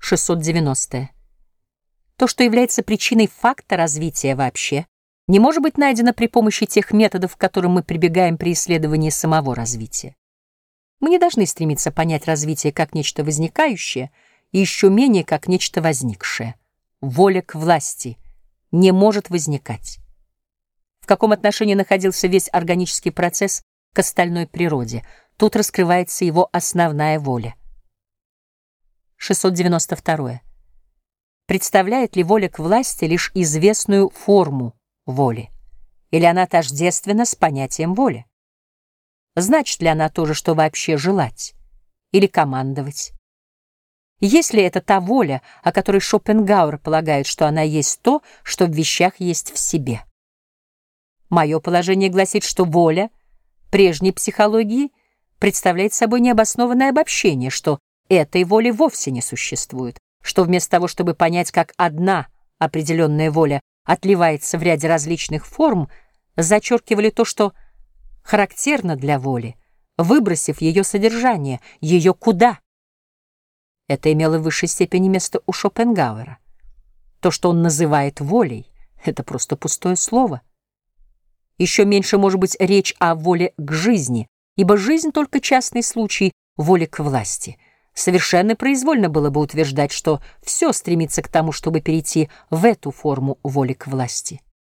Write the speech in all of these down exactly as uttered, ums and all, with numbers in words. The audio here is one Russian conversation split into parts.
шестьсот девяностое. То, что является причиной факта развития вообще, не может быть найдено при помощи тех методов, к которым мы прибегаем при исследовании самого развития. Мы не должны стремиться понять развитие как нечто возникающее и еще менее как нечто возникшее. Воля к власти не может возникать. В каком отношении находился весь органический процесс к остальной природе? Тут раскрывается его основная воля. шестьсот девяносто второе. Представляет ли воля к власти лишь известную форму воли? Или она тождественна с понятием воли? Значит ли она то же, что вообще желать? Или командовать? Если это та воля, о которой Шопенгауэр полагает, что она есть то, что в вещах есть в себе? Мое положение гласит, что воля прежней психологии представляет собой необоснованное обобщение, что этой воли вовсе не существует, что вместо того, чтобы понять, как одна определенная воля отливается в ряде различных форм, зачеркивали то, что характерно для воли, выбросив ее содержание, ее куда. Это имело в высшей степени место у Шопенгауэра. То, что он называет волей, это просто пустое слово. Еще меньше может быть речь о воле к жизни, ибо жизнь — только частный случай воли к власти. Совершенно произвольно было бы утверждать, что все стремится к тому, чтобы перейти в эту форму воли к власти.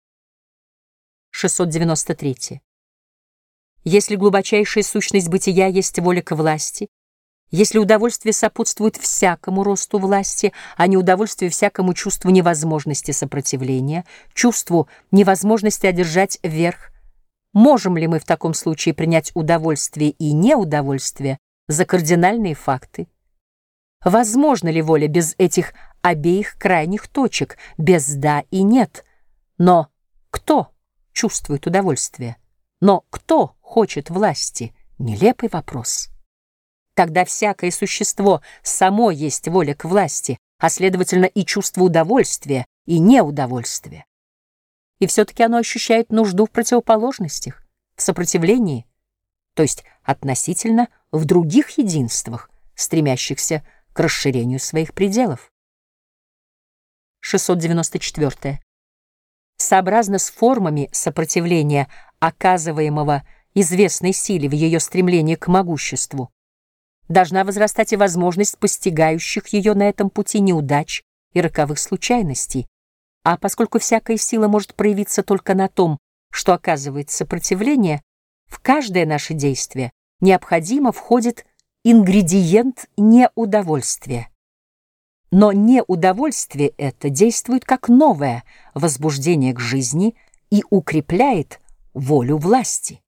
шестьсот девяносто третье. Если глубочайшая сущность бытия есть воля к власти, если удовольствие сопутствует всякому росту власти, а не удовольствие всякому чувству невозможности сопротивления, чувству невозможности одержать верх, можем ли мы в таком случае принять удовольствие и неудовольствие за кардинальные факты? Возможно ли воля без этих обеих крайних точек, без «да» и «нет»? Но кто чувствует удовольствие? Но кто хочет власти? Нелепый вопрос. Тогда всякое существо само есть воля к власти, а следовательно и чувство удовольствия, и неудовольствия. И все-таки оно ощущает нужду в противоположностях, в сопротивлении, то есть относительно в других единствах, стремящихся к расширению своих пределов. шестьсот девяносто четвёртое. Сообразно с формами сопротивления, оказываемого известной силе в ее стремлении к могуществу, должна возрастать и возможность постигающих ее на этом пути неудач и роковых случайностей. А поскольку всякая сила может проявиться только на том, что оказывает сопротивление, в каждое наше действие необходимо входит ингредиент неудовольствия. Но неудовольствие это действует как новое возбуждение к жизни и укрепляет волю власти.